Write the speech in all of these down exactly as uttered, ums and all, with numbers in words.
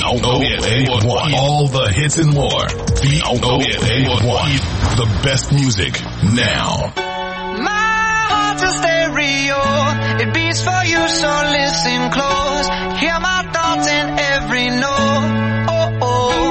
O A one. All the hits and more. V O A one. The best music now. My heart's a stereo. It beats for you, so listen close. Hear my thoughts in every note. Oh, oh.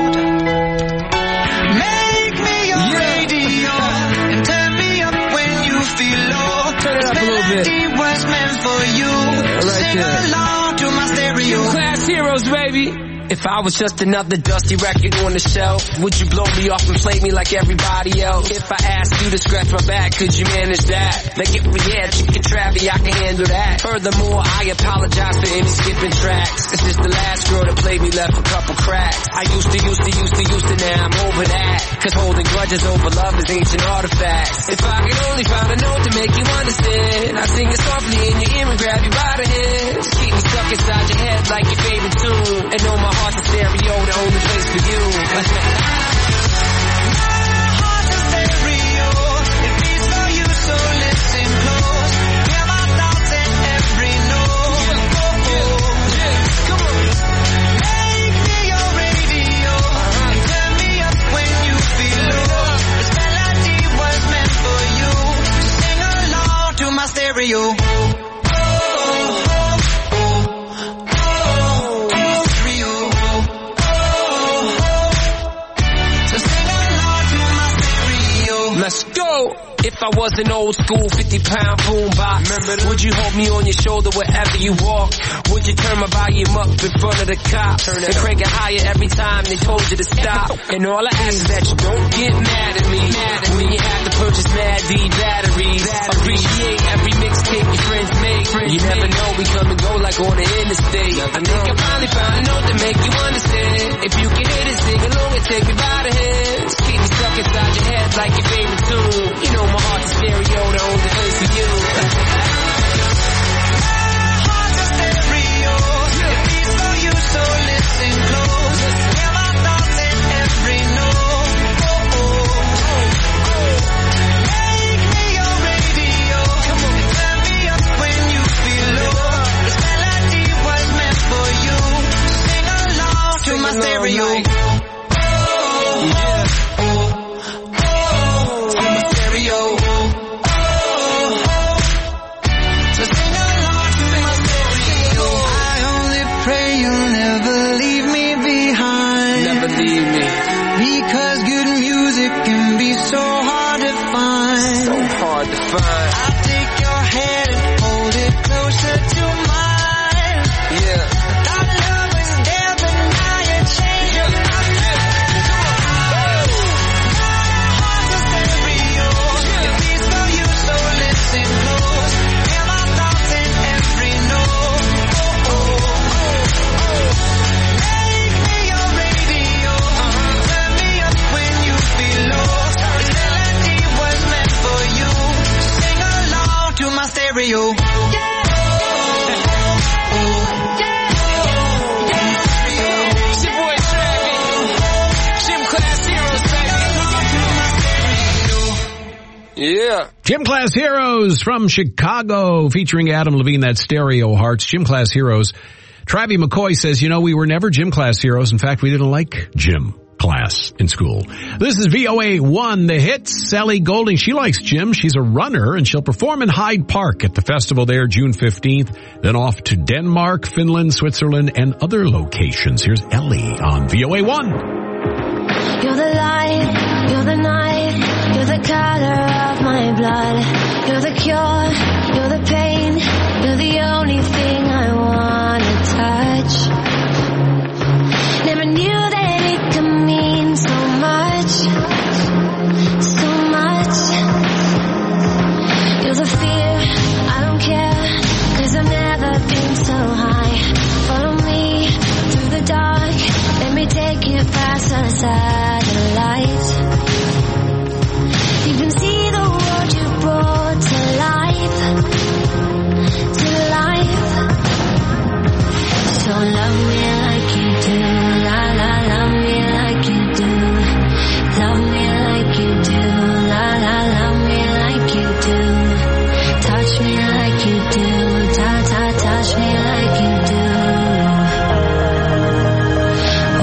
Make me your yeah. radio and turn me up when you feel low. Turn it up a little bit. Melody was meant for you. Yeah, right Sing there. along to my stereo. Class heroes, baby. If I was just another dusty record on the shelf, would you blow me off and play me like everybody else? If I asked you to scratch my back, could you manage that? Like if we had chicken trappy, I can handle that. Furthermore, I apologize for any skipping tracks. It's just the last girl that played me left a couple cracks. I used to, used to, used to, used to, now I'm over that. Cause holding grudges over love is ancient artifacts. If I could only find a note to make you understand, I'd sing it softly in your ear and grab you by the hand. Just keep me stuck inside your head like your favorite tune. And know my heart's a stereo, the only place for you. My heart's a stereo. It beats for you, so listen close. Hear my thoughts in every note. Yeah, oh, yeah, yeah. Come on. Make me your radio and turn me up when you feel low. This melody was meant for you. So sing along to my stereo. Let's go! If I was an old school fifty pound boombox, would you hold me on your shoulder wherever you walk? Would you turn my volume up in front of the cops and crank it higher every time they told you to stop? And all I ask is that you don't get mad at me when you have to purchase Mad D batteries. Appreciate every mixtape your friends make. You never know, we come and go like on the interstate. I think I finally found a note to make you understand. If you can hit it, sing along and take me by the hand. Just keep me stuck inside your head like your favorite tune. You know my heart's a stereo, the only place for you. Heart's a stereo. It beats for you, so listen close. Hear my thoughts in every note. Oh, oh, oh. Make me your radio. Come on, and turn me up when you feel low. This melody was meant for you. So sing along to my stereo. Because good music can be so hard to find. So hard to find. I'll take your hand and hold it closer to mine. Yeah. Thought love was there, but now you change your mind. My heart's a stereo. It beats for you, so listen close. Hear my thoughts in every note. Oh, oh, oh, oh. Make me your radio. Turn me up when you feel low. This melody was meant for you. Sing along to my stereo. Yeah. Gym Class Heroes from Chicago, featuring Adam Levine, that Stereo Hearts. Gym Class Heroes. Travie McCoy says, you know, we were never gym class heroes. In fact, we didn't like gym class in school. This is V O A one, The Hits. Sally Golding, she likes gym. She's a runner, and she'll perform in Hyde Park at the festival there June fifteenth. Then off to Denmark, Finland, Switzerland, and other locations. Here's Ellie on V O A one. You're the light, you're the night, you're the color of my blood. You're the cure, you're the pain, you're the only thing I wanna touch. Never knew that it could mean so much, so much. You're the fear, I don't care, 'cause I've never been so high. Follow me through the dark, let me take you past the satellite. You can see the world you brought to life, to life. So love me like you do, la la, love me like you do. Love me like you do, la la, love me like you do. Touch me like you do, ta ta, touch me like you do.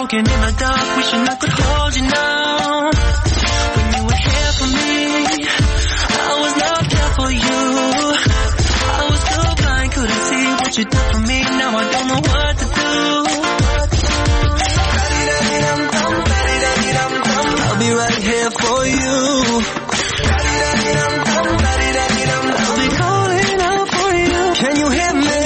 walking in the dark, wishing I could hold you now. When you were here for me, I was not there for you. I was so blind, couldn't see what you did for me. Now I don't know what to do. I'll be right here for you. I'll be calling out for you. Can you hear me?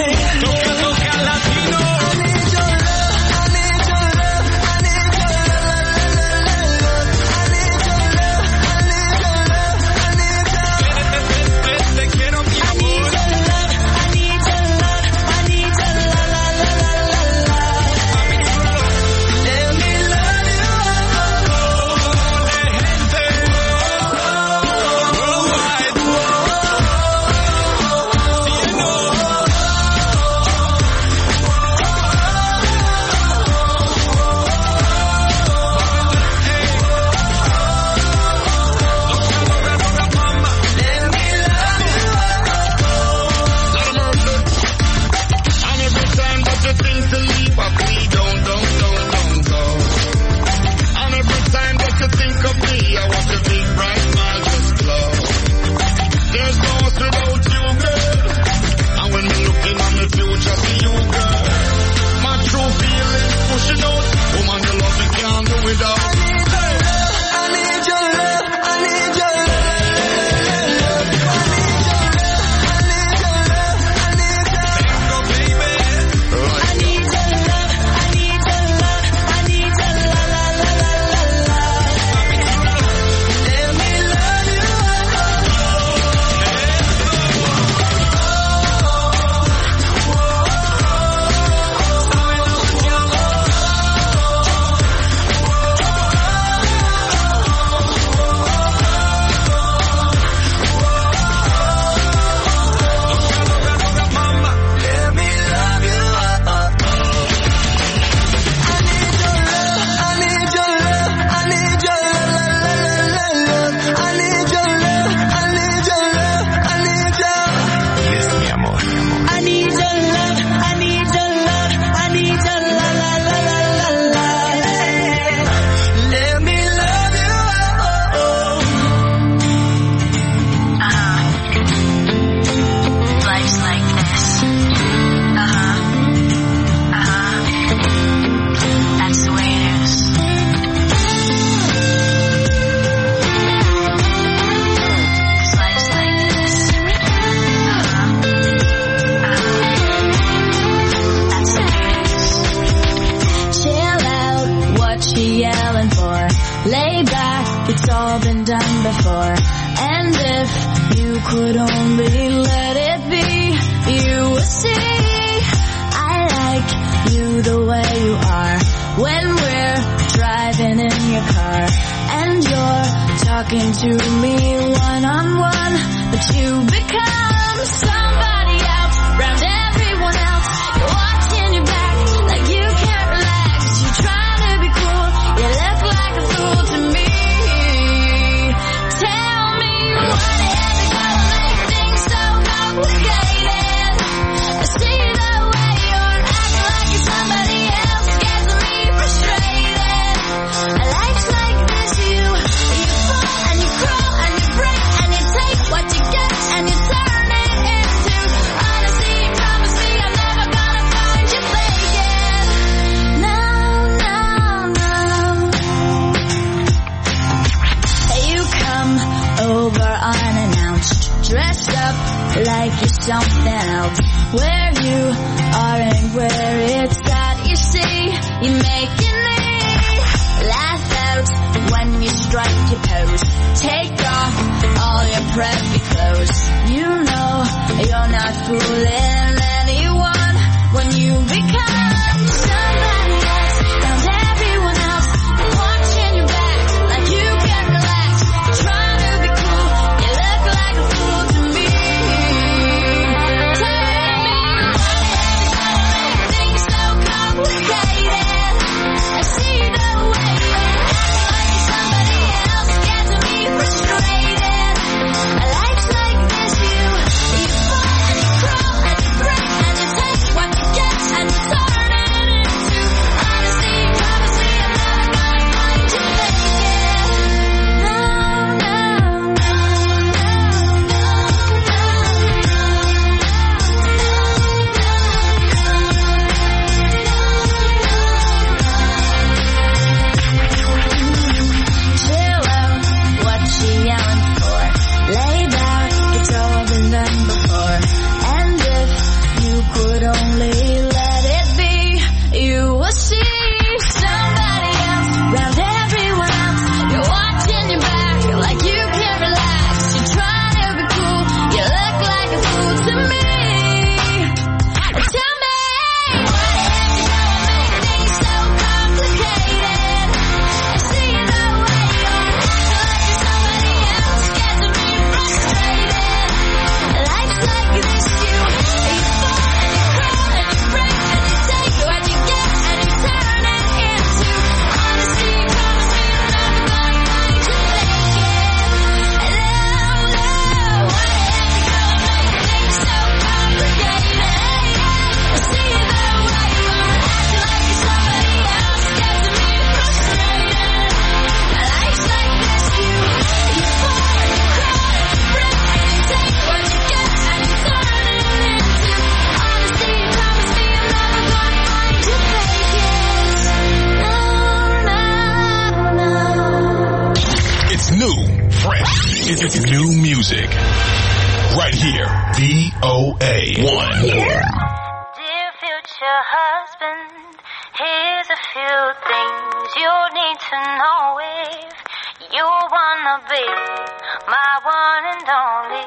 It's new music. Right here. V O A one. Dear future husband, here's a few things you need to know if you wanna be my one and only.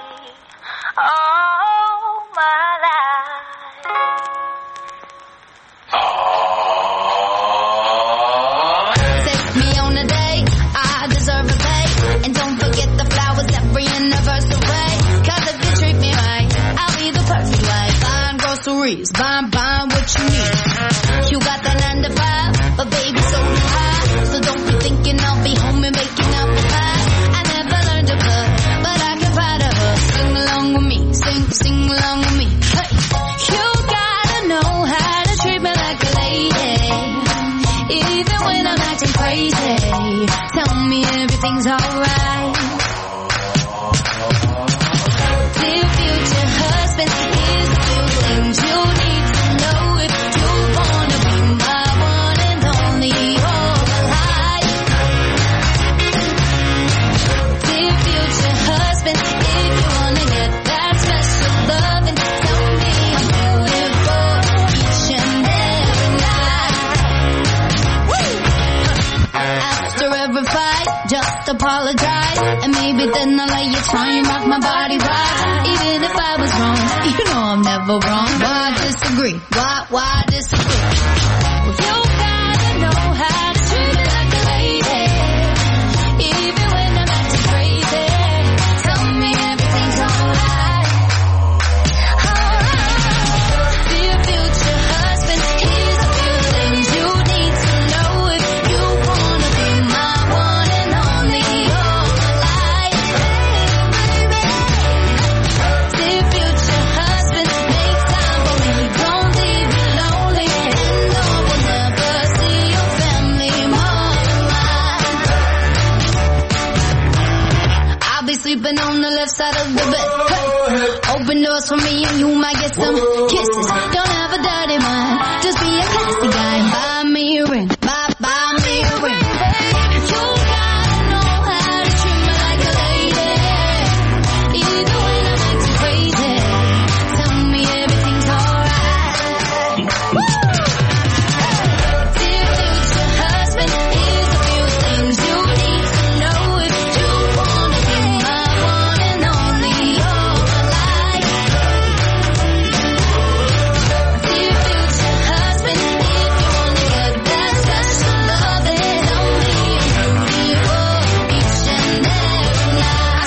All my life. Take me on a date, I deserve a pay. And don't forget the flowers every anniversary. Cause if you treat me right, I'll be the perfect wife. Buying groceries, buying, buying what you need. You got the nine to five, but baby so do I. So don't be thinking I'll be home and making up the pie. I never learned to cook, but I can find a hook. Sing along with me, sing, sing along with me. Hey, you gotta know how to treat me like a lady. Even when I'm acting crazy, tell me everything's alright. Dear future husband, here's a few things you need to know if you wanna be my one and only all my life. Dear future husband, if you wanna get that special loving, tell me I'm beautiful each and every night. After every fight, just apologize, and maybe then I'll let you try and rock my body right. Even if I was wrong, you know I'm never wrong. Why disagree? Why, why disagree? Well, you gotta know how to treat me like a lady. Even when I'm acting crazy, tell me everything's alright. Alright. Dear future husband, here's a few things you need to know if you wanna be my one and only all my life. Dear future husband, make time for me. Don't leave me lonely. And no one ever see your family more than mine. I'll be sleeping on the left side of the bed. Hey. Open doors for me and you might get some kisses. Don't have a dirty mind, just be a classy guy. Buy me a ring, buy, buy me a ring. You gotta know how to treat me like a lady. Even when I'm acting crazy, tell me everything's alright. Dear future husband, here's a few things you need to know if you wanna be my one and only all my life. Dear future husband, if you wanna get that special loving, tell me I'm beautiful each and every night.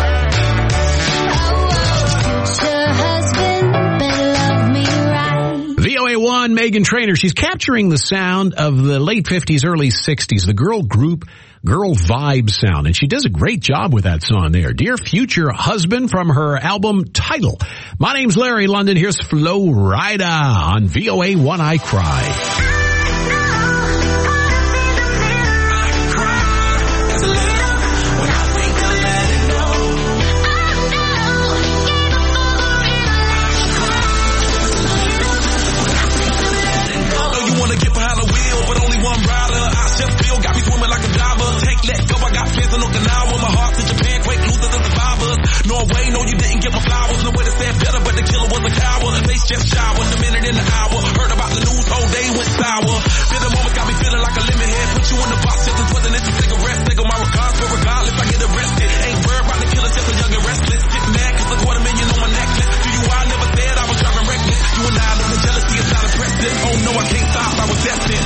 Oh, future husband, better love me right. V O A one, Meghan Trainor. She's capturing the sound of the late fifties, early sixties, the girl group, girl vibe sound. And she does a great job with that song there. Dear Future Husband from her album Title. My name's Larry London. Here's Flo Rida on V O A one, I Cry. Know you wanna get behind the wheel, but only one rider. I just feel got me swimming like a diver. Take, let go, I got fans in Okinawa. My heart to Japan, quake losers and survivors. Norway, no you didn't get my flowers. No way to stand better, but the killer was a coward. Face just showered, a minute in the hour. Heard about the news, whole day went sour. Bitter moment got me feeling like a lemon head. Put you in the box, just as wasn't it to cigarette. Take on my regards, but regardless, I get arrested. Ain't worried about the killer, just a young and restless. Get mad, cause a quarter million on my necklace. Do you I never said I was driving reckless. You and I know the jealousy is not impressive. Oh no, I can't stop, I was destined.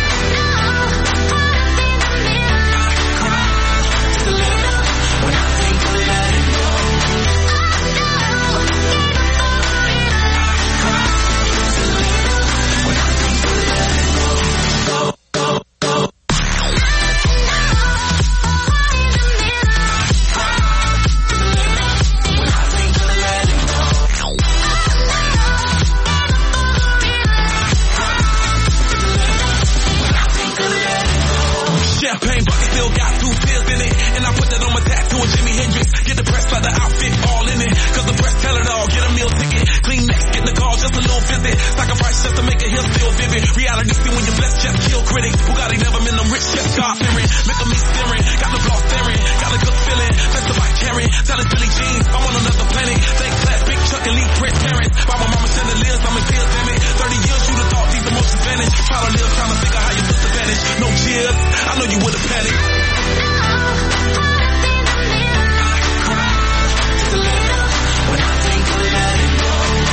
Champagne bucket still got two tears in it. And I put that on my tattoo of Jimi Hendrix. Get the press leather outfit all in it. Cause the press tell it all. Get a meal ticket. Clean next, get the call, just a little visit. Sacrifice just to make a hill feel vivid. Reality see when you're blessed, just kill critics. Bugatti never been them rich, just God fearing. Look at me staring. Got the floss staring. Got a good feeling. Just It's about Karen, tell us Billie Jean, I'm on another planet. Fake class, big Chuck and Lee Prince parents. By my mama chandeliers, I'm in field, damn it. thirty years, you'd have thought these emotions vanish. Try to live, trying to figure how your sister vanished. No cheers, I know you would've panicked. When I think of letting go,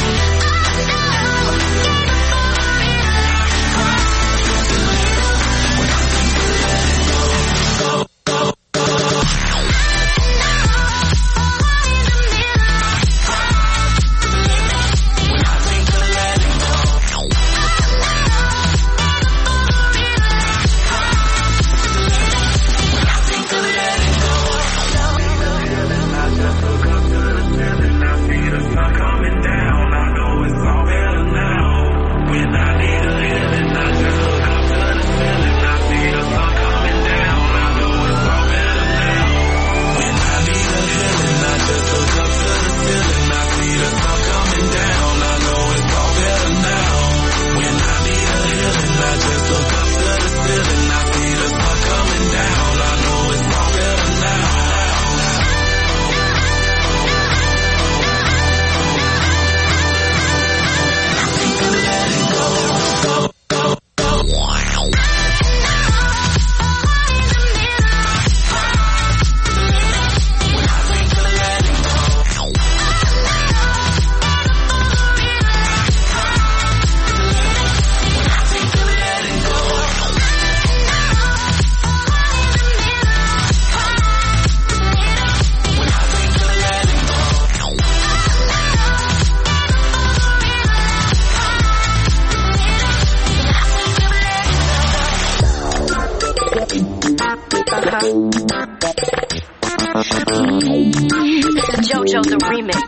JoJo the remix.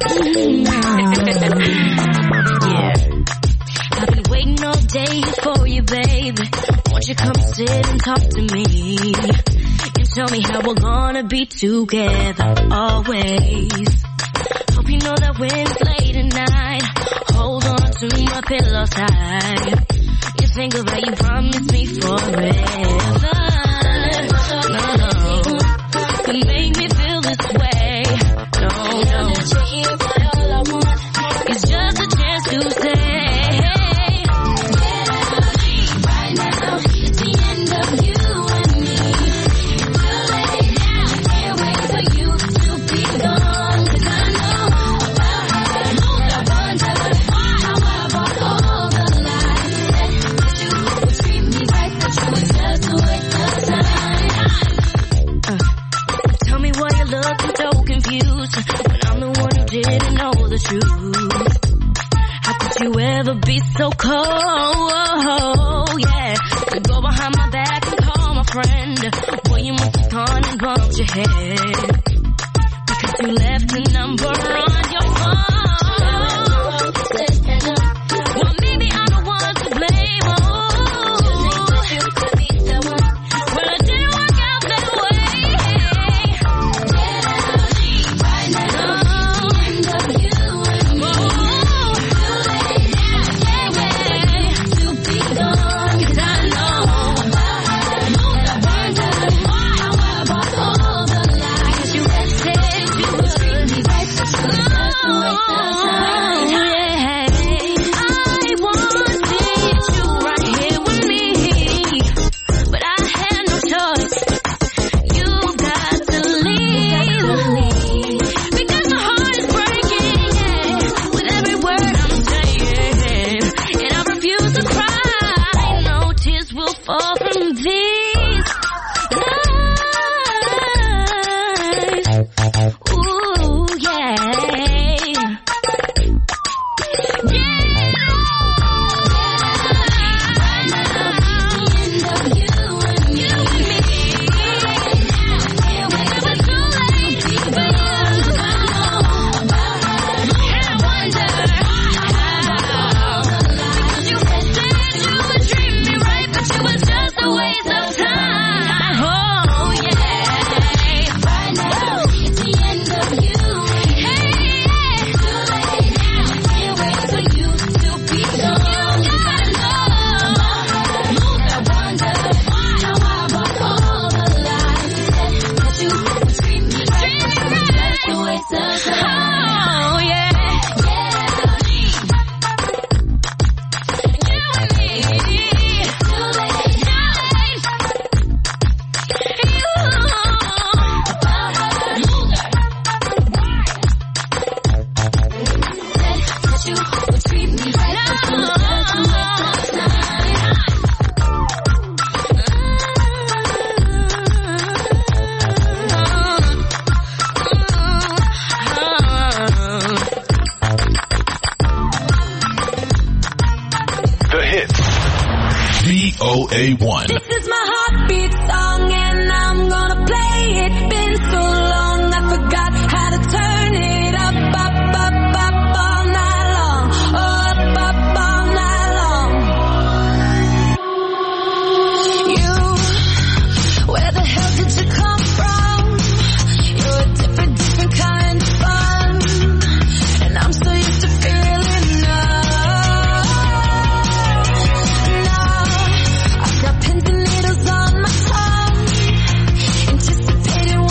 Yeah. I've been waiting all day for you, baby. Won't you come sit and talk to me? You tell me how we're gonna be together always. Hope you know that when it's late at night, hold on to my pillow side. You think of how you promised me forever. No, no. You make me feel this way. No, no. All I want is just a chance to say, right now, it's the end of you and me. Too late now, can't wait for you to be gone. 'Cause I know about how I lose, I wonder how I bought all the lies. That you would treat me right, that you would just do it the time. Uh, tell me why you're looking so confused when I'm the one who didn't know the truth. How could you ever be so cold? Yeah, to go behind my back and call my friend. Boy, you must have gone and bumped your head because you left a number on your phone. Well, maybe I'm the one to blame. Oh, well, it didn't work out that way. Right now, end of you and me. To be gone, 'cause I know about how I wonder how I bought all the A one. This is my heartbeat song and I'm gonna play it. Been so long I forgot how to turn it up, up, up, up all night long. Up, up, all night long. You, where the hell did you come from? You're a different, different kind of fun. And I'm so used to feeling love. Now, I've got pins and needles on my tongue, anticipating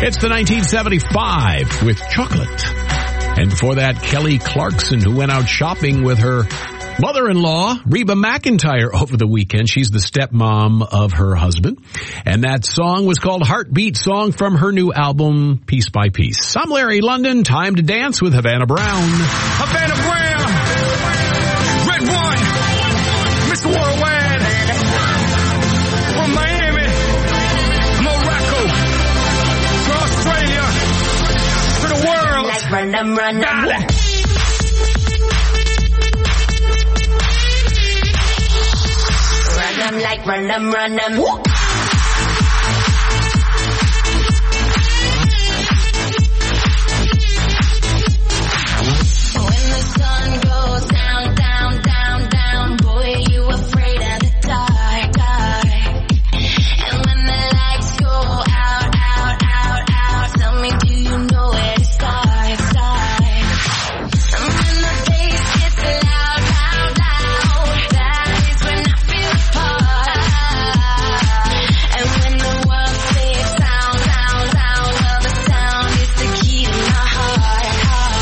It's the nineteen seventy-five with Chocolate. And before that, Kelly Clarkson, who went out shopping with her mother-in-law, Reba McEntire, over the weekend. She's the stepmom of her husband. And that song was called Heartbeat, song from her new album, Piece by Piece. I'm Larry London. Time to dance with Havana Brown. Havana Brown, Red One, Mister Worldwide, from Miami, Morocco, to Australia, to the world. Like run them, run them. Dale. Run them like run them, run them. When the sun goes down, down, down, down, boy, you afraid of the dark, dark. And when the lights go out, out, out, out, tell me, do you know where to start, start? And when the bass gets loud, loud, loud, that is when I feel the part. And when the world says sound, sound, sound, well, the sound is the key to my heart, heart.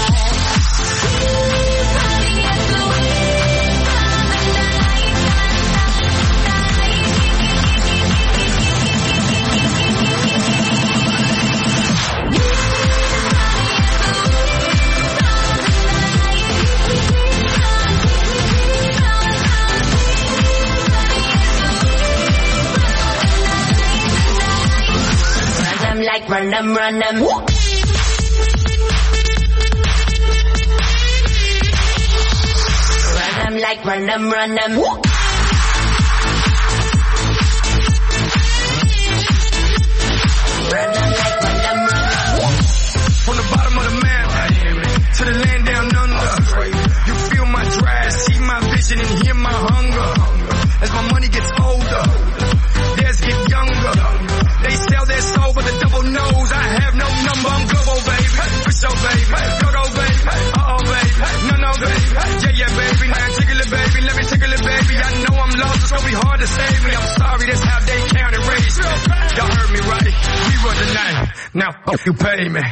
Run them like run them, run them. Run them like run them, run them. Run them like run them, run them. From the bottom of the map to the land down under, you feel my drive, see my vision, and hear my hunger. As my money gets older, theirs get younger. They sell their soul, but the devil knows I have no number. I'm global, baby, for sure, baby. Go, go, baby, uh-oh, baby, no, no, baby. Yeah, yeah, baby, now tickle it, baby, let me tickle it, baby. I know I'm lost, it's gonna be hard to save me. I'm sorry, that's how they count and raise me. Y'all heard me right, we run the night. Now, fuck you pay me.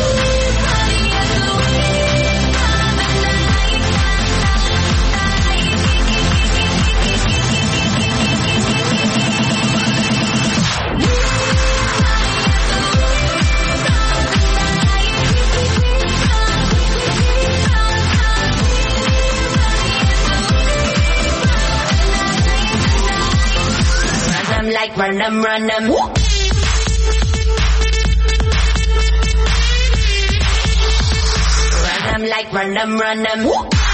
Run them like run them, run them. Run them like run them, run them.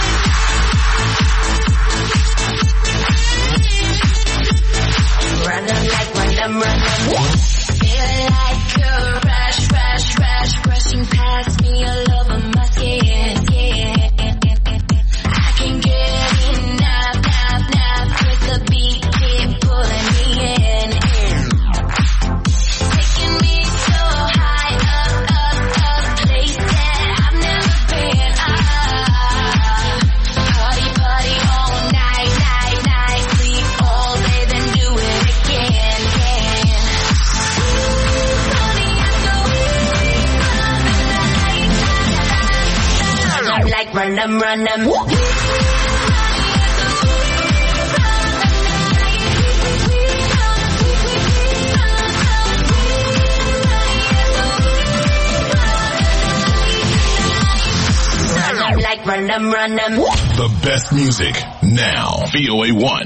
Run them like run them, run them. Feel like a rush, rush, rush, rushing past me all over my skin, skin. I can get enough, enough, enough with the beat, keep pulling me in, in. Taking me so high up, up, up, place that I've never been. Ah, party, party all night, night, night, sleep all day, then do it again, again. Run them like run them, run them. Run them like run them, run them. The best music now. V O A one.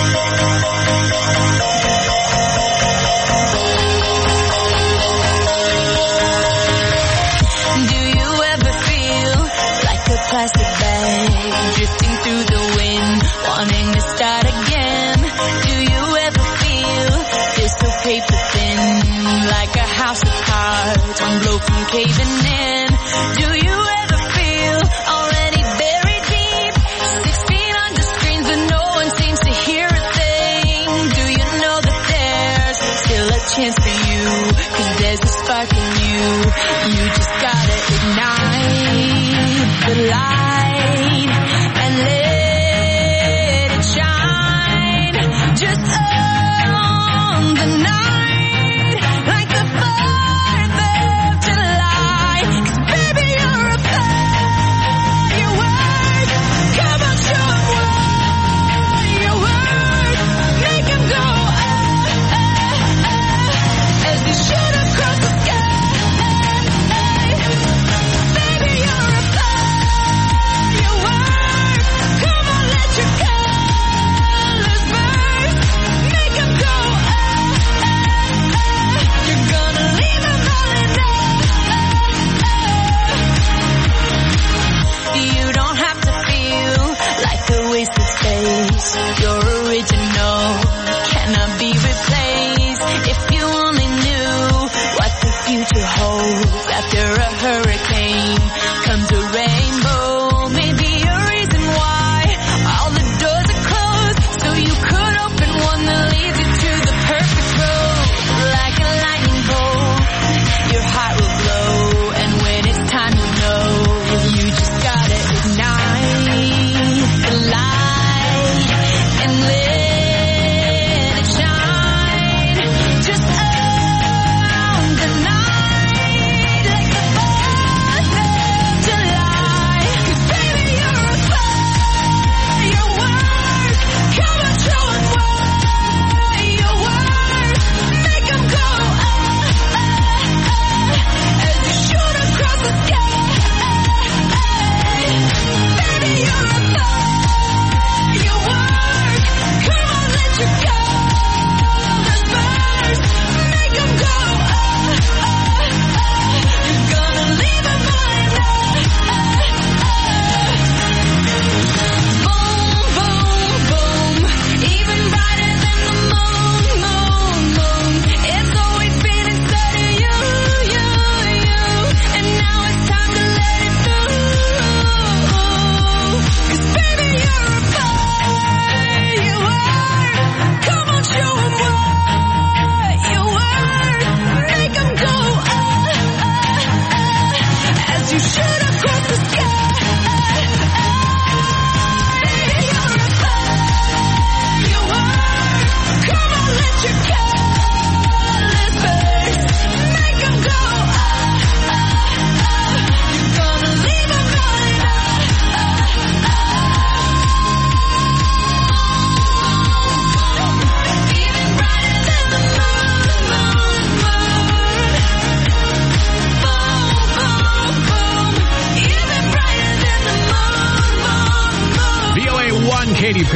Do you ever feel like a plastic bag drifting through the wind, wanting to start again? Do you ever feel you're so paper thin, like a house of cards, one blow from caving in? Do you ever feel already buried deep, six feet under screens but no one seems to hear a thing? Do you know that there's still a chance for you, 'cause there's a spark in you. You just gotta ignite the light and let it shine. Just on the night, like a fire that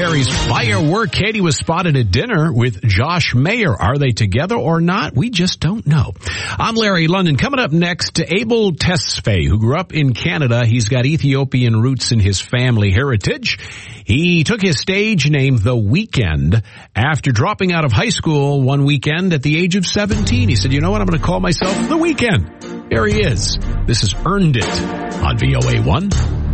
Perry's Firework. Katie was spotted at dinner with Josh Mayer. Are they together or not? We just don't know. I'm Larry London. Coming up next, Abel Tesfaye, who grew up in Canada. He's got Ethiopian roots in his family heritage. He took his stage name The Weeknd after dropping out of high school one weekend at the age of seventeen. He said, you know what, I'm going to call myself The Weeknd. Here he is. This is Earned It on V O A one.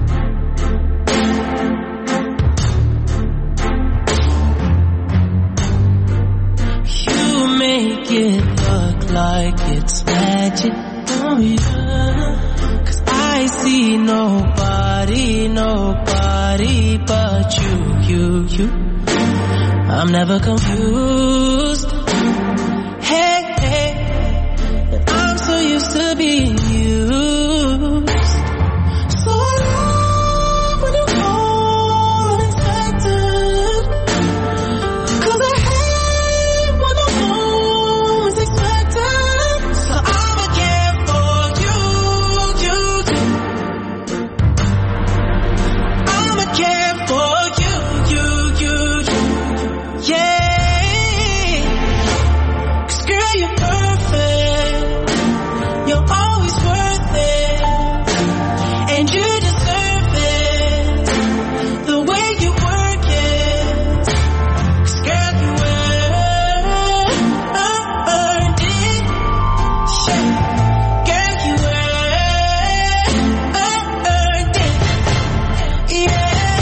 You make it look like it's magic. Oh yeah. 'Cause I see nobody, nobody but you, you, you. I'm never confused. Hey, hey, and I'm so used to being used. So I love when you call unexpected. 'Cause I hate when the phone is expected. So I'ma care for you, you, you. I'ma care for you, you, you, you. Yeah. 'Cause girl, you're perfect. You're always worth it. And you deserve it. The way you work it. 'Cause girl, you earned it. Yeah. Girl, you earned it. Yeah.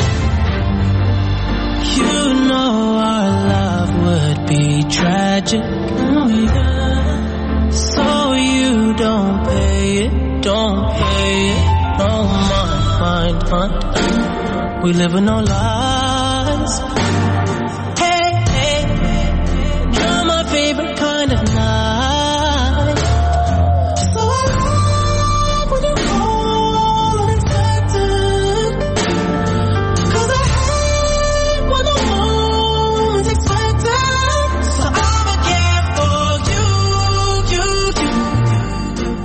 You know our love would be tragic. Oh, yeah. So you don't pay it, don't pay it. No mind, mind, mind. We live in no lies. Hey, hey, you're my favorite kind of night. So I love when you call unexpected. 'Cause I hate when the moment's expected. So I'ma care for you, you, you.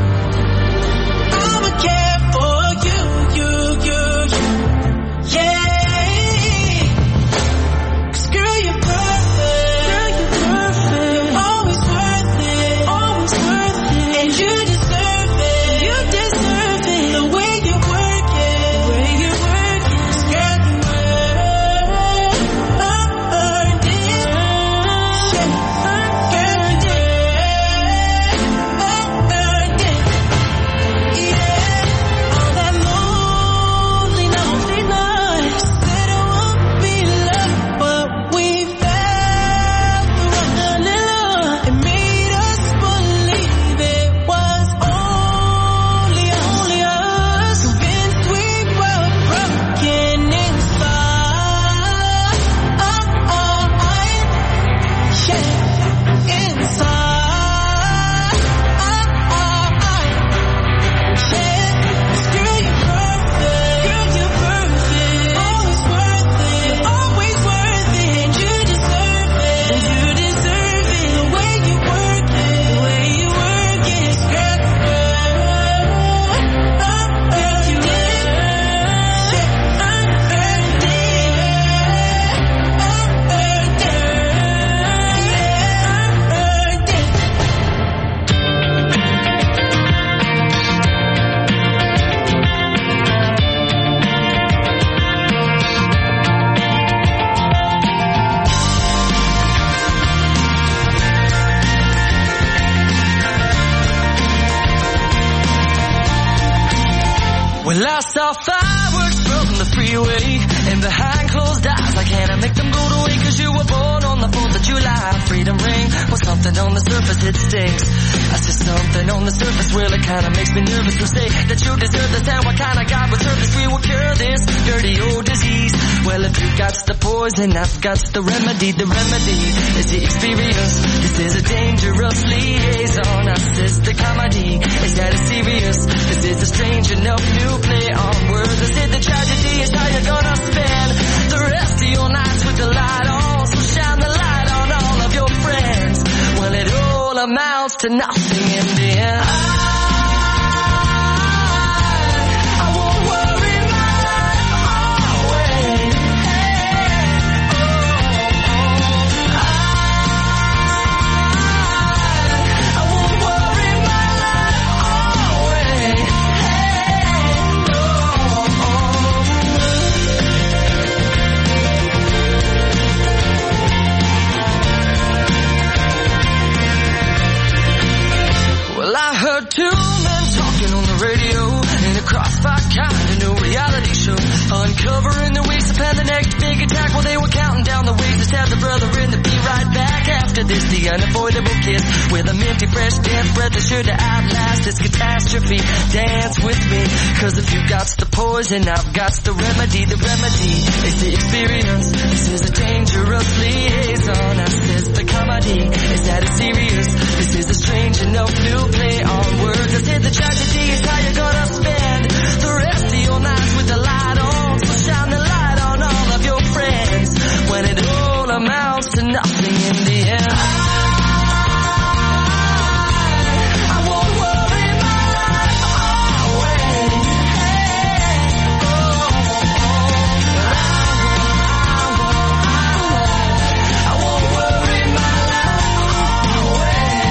I'ma care for you, you, you, you. Yeah. 'Cause girl, you're perfect. Girl, you're perfect. You're always worth it. Always worth it. And you deserve it. You deserve it. The way you work it. The way you work it. 'Cause girl, you earned it. Yeah. Girl, you earned it. Yeah. All that lonely, lonely night. Said it won't be love, but we fell through a love. It made us believe it was only, only us. Convinced we were broken inside. Yeah, inside. Yeah, girl, you're perfect. Girl, you're perfect. Always worth it. Always worth it. And you deserve it. And you deserve it. The way you work it. The way you work it. Girl, you earned it. You earned it. Earned it. Earned it. Well, I saw fireworks from the freeway and behind closed eyes. I can't make them go away 'cause you were born on the fourth of July. Freedom ring was something on the surface, it stinks. I see something on the surface, well, it kinda makes me nervous to say that you deserve this. And what kind of God would surface we will cure this dirty old disease? Well, if you got the poison, I've got the remedy. The remedy is the experience. This is a dangerous liaison. Us is the comedy. Is that it's serious? This is a strange enough new play on words. I said the tragedy is how you're gonna spend the rest of your nights with the light on. So shine the light on all of your friends. Well, it all amounts to nothing in the end. I, I won't worry my life away. Hey. the unavoidable kiss with a minty fresh death breath that's sure to outlast this catastrophe. Dance with me, cause if you got the poison, I've got the remedy. The remedy is the experience. This is a dangerous liaison. I says the comedy, is that it's serious? This is a strange enough new play on words. I said the tragedy is how you're gonna spend the rest of your nights with the light on. So shine the light on all of your friends when it all amounts to nothing in the end. I won't worry my life away. Hey, oh, I won't worry my life away.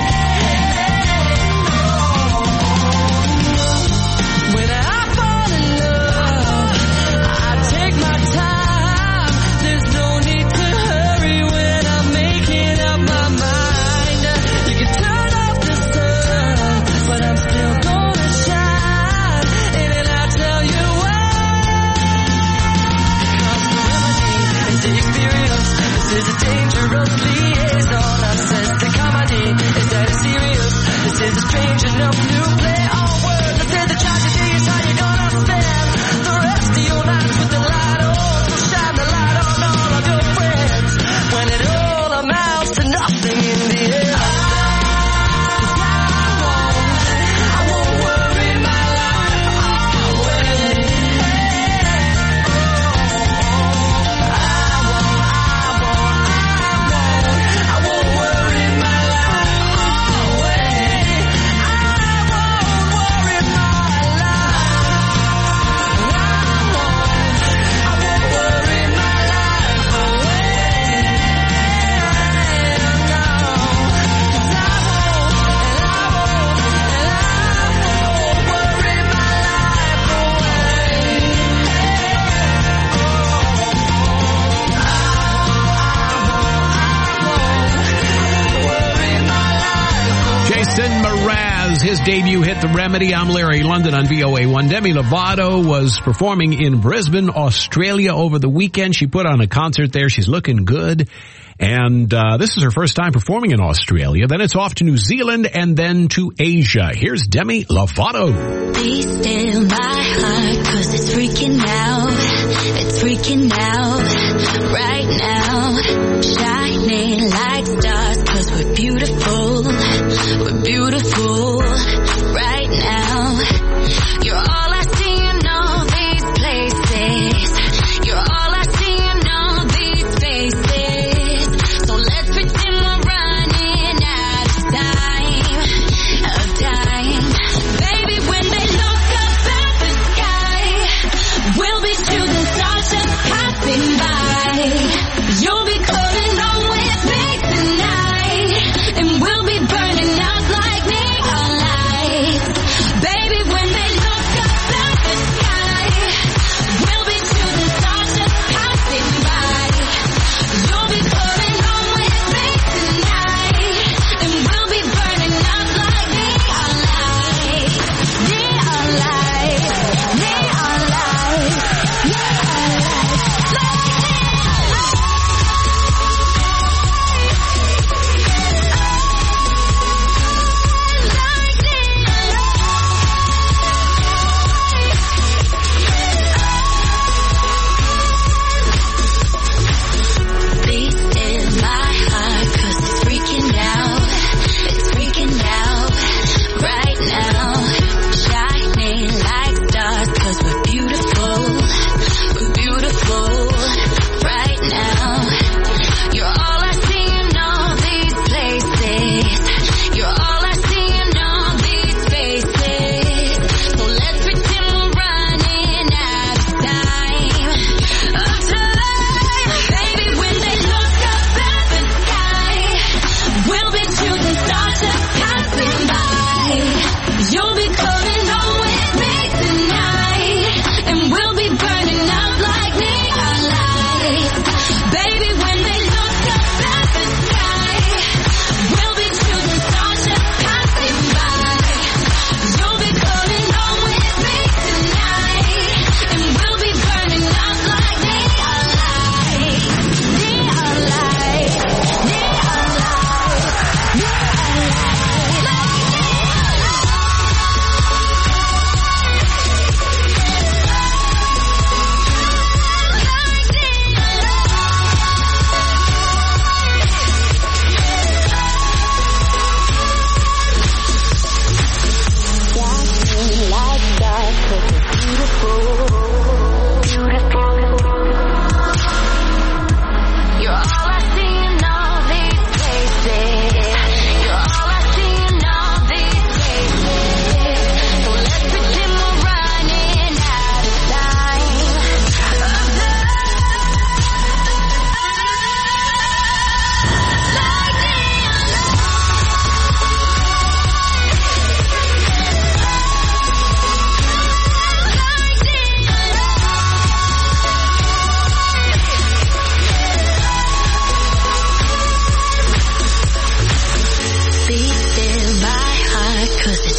When I fall in love, I take my time. There's no need to hurry when I'm making up my mind. You can turn off the sun, but I'm still gonna shine. And I'll tell you why. Cause the remedy is the experience. This is a dangerous liaison. I says the comedy is that it's serious. This is a strange enough new play on words. I said the tragedy is how you're gonna spend the rest of your nights with the light on. So shine the light on all of your friends when it all amounts to nothing in the end. Cause I won't, I won't worry my life away. I won't, I won't, I won't, I won't worry my life away. I won't worry my life. I won't, I won't worry my life away. No, 'cause I won't, and I won't, and I won't worry my life away. Jason Mraz, his debut hit The Remedy. I'm Larry London on V O A one. Demi Lovato was performing in Brisbane, Australia over the weekend. She put on a concert there. She's looking good. And uh, this is her first time performing in Australia. Then it's off to New Zealand and then to Asia. Here's Demi Lovato. Be still my heart, cause it's freaking out. It's freaking out right now. Shining like stars, cause we're beautiful. We're beautiful right now. You're all I see in all these places. You're all I see in all these faces. So let's pretend we're running out of time, of time. Baby, when they look up at the sky, we'll be shooting stars just passing by. You'll be coming on with me tonight, and we'll be burning out like neon lights. Baby, when they look up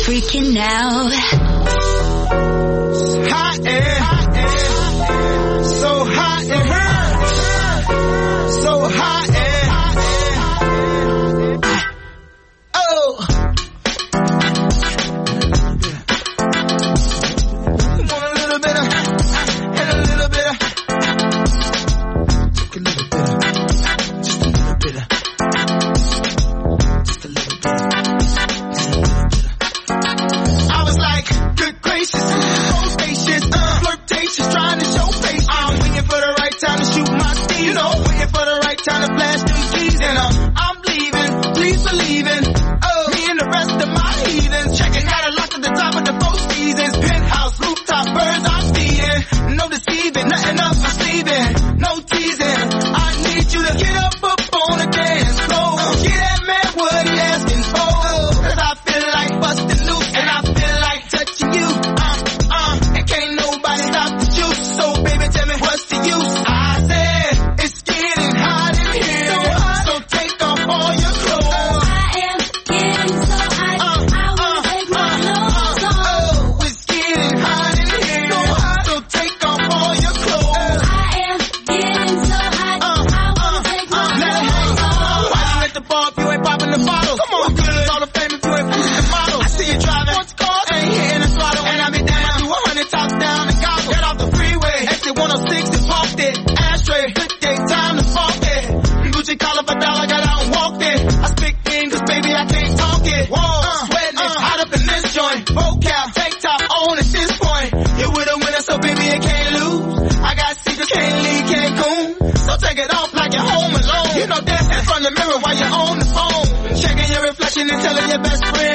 freaking out. Hot air, so hot in here, so hot air. Oh, want a little bit of, and a little bit of, just a little bit of, just a little bit of, just a little bit of, just a little bit of. I was like, good gracious, so spacious, uh, flirtatious, trying to show patience. I'm waiting for the right time to shoot my steam, you know, waiting for the right time to blast them keys, and uh, I'm leaving, please believe in, oh, me and the rest of my heathens, checking out a lock at the top of the four seasons, penthouse, rooftop, birds I'm feeding, no deceiving, nothing up my sleeving, no teasing, I need you to get up, up on the dance floor, uh, get that man what he asking for, cause I feel like busting loose, and I feel like touching you, uh, uh, and can't nobody stop the juice, so baby tell me what's the use, I said, it's getting hot in here, so, hot. So take off all your clothes, I am getting so hot, uh, I wanna uh, take my uh, clothes uh, off. oh, it's getting hot in here, so, hot. So take off all your clothes, I am getting so hot, uh, I uh, wanna take my uh, let it hang. clothes off. Why you at the bar if you ain't popping the bottle? Come on, good as all the fame if you ain't pushing the model. I see you driving, what's called? Ain't hitting the throttle, and I be down. I do a hundred tops down and gobble. Get off the freeway, exit one oh six and parked it. Ashtray, good day, time to park it. Gucci collar for dollar, got out and walked it. I speak in, cause baby I can't talk it. Whoa, uh, sweating, uh, hot up in this joint. Vocal, tank top on at this point. You with a winner, so baby you can't lose. I got secrets, can't leave Cancun. So take it off like you're home alone. You know dancing in front of the mirror while you're on the phone. Checking your reflection and telling your best friend